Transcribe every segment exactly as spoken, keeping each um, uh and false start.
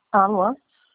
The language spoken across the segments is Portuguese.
Alô?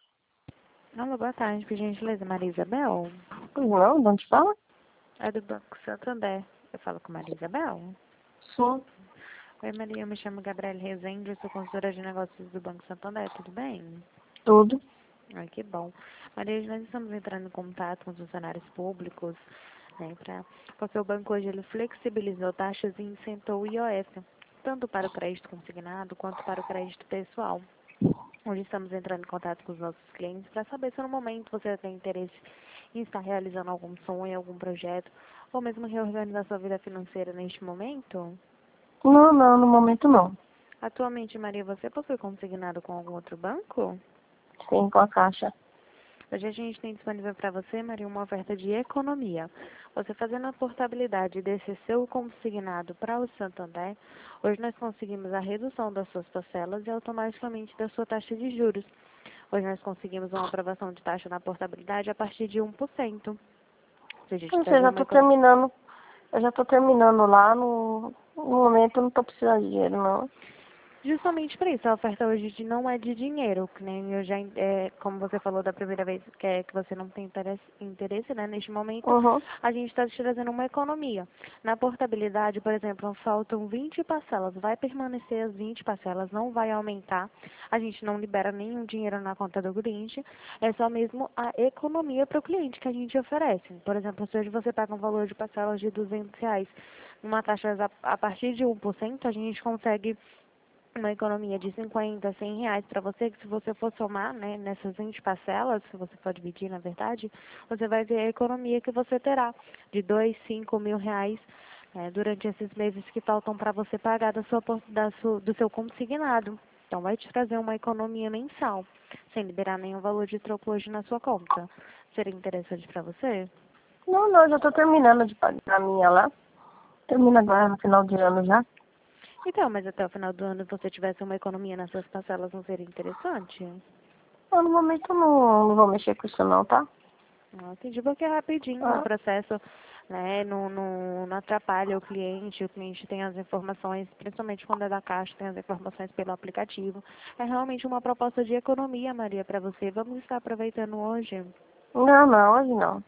Alô, boa tarde, por gentileza, Maria Isabel? Pois não, de onde fala? É do Banco Santander. Eu falo com Maria Isabel? Sim, Oi, Maria, eu me chamo Gabriela Rezende, eu sou consultora de negócios do Banco Santander, tudo bem? tudo. Ai, que bom. Maria, nós estamos entrando em contato com os funcionários públicos, né, pra, porque o banco hoje ele flexibilizou taxas e isentou o I O F, tanto para o crédito consignado quanto para o crédito pessoal. Hoje estamos entrando em contato com os nossos clientes para saber se no momento você tem interesse em estar realizando algum sonho, algum projeto, ou mesmo reorganizar sua vida financeira neste momento. Não, não, no momento não. Atualmente, Maria, você possui consignado com algum outro banco? Sim, com a caixa. Hoje a gente tem disponível para você, Maria, uma oferta de economia. Você fazendo a portabilidade desse seu consignado para o Santander, hoje nós conseguimos a redução das suas parcelas e automaticamente da sua taxa de juros. Hoje nós conseguimos uma aprovação de taxa na portabilidade a partir de um por cento. Se a gente Não sei, trazer já uma tô economia. terminando. Eu já tô terminando lá. No, no momento eu não tô precisando de dinheiro, não. Justamente por isso, a oferta hoje de não é de dinheiro, que nem eu já, é, como você falou da primeira vez, que é que você não tem interesse, interesse, né, neste momento, Uhum. a gente está te trazendo uma economia. Na portabilidade, por exemplo, faltam vinte parcelas, vai permanecer as vinte parcelas, não vai aumentar, a gente não libera nenhum dinheiro na conta do cliente, é só mesmo a economia para o cliente que a gente oferece. Por exemplo, se hoje você paga um valor de parcelas de duzentos reais, uma taxa a, a partir de um por cento, a gente consegue uma economia de cinquenta, cem reais para você, que se você for somar, né, nessas vinte parcelas, se você for dividir, na verdade, você vai ver a economia que você terá de dois, cinco mil reais né, durante esses meses que faltam para você pagar da sua, da sua, do seu consignado. Então, vai te trazer uma economia mensal, sem liberar nenhum valor de troco hoje na sua conta. Seria interessante para você? Não, não, eu já tô terminando de pagar a minha lá. Termina agora no final de ano já. Então, mas até o final do ano, se você tivesse uma economia nessas parcelas, não seria interessante? Eu, no momento não, não vou mexer com isso não, tá? Ah, entendi, porque é rapidinho o Ah, processo, né? Não, não, não atrapalha o cliente, o cliente tem as informações, principalmente quando é da Caixa, tem as informações pelo aplicativo. É realmente uma proposta de economia, Maria, para você. Vamos estar aproveitando hoje. não, não, hoje não.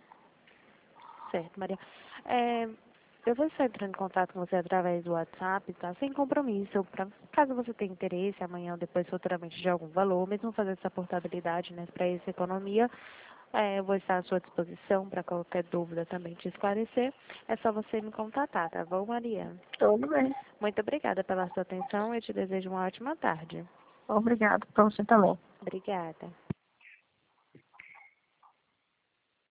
Certo, Maria. É, eu vou estar entrando em contato com você através do WhatsApp, tá? Sem compromisso. Pra, caso você tenha interesse amanhã ou depois futuramente de algum valor, mesmo fazer essa portabilidade, né, para essa economia, é, eu vou estar à sua disposição para qualquer dúvida também te esclarecer. É só você me contatar, tá bom, Maria? Tudo bem. Muito obrigada pela sua atenção e te desejo uma ótima tarde. Obrigado pra você também. Obrigada.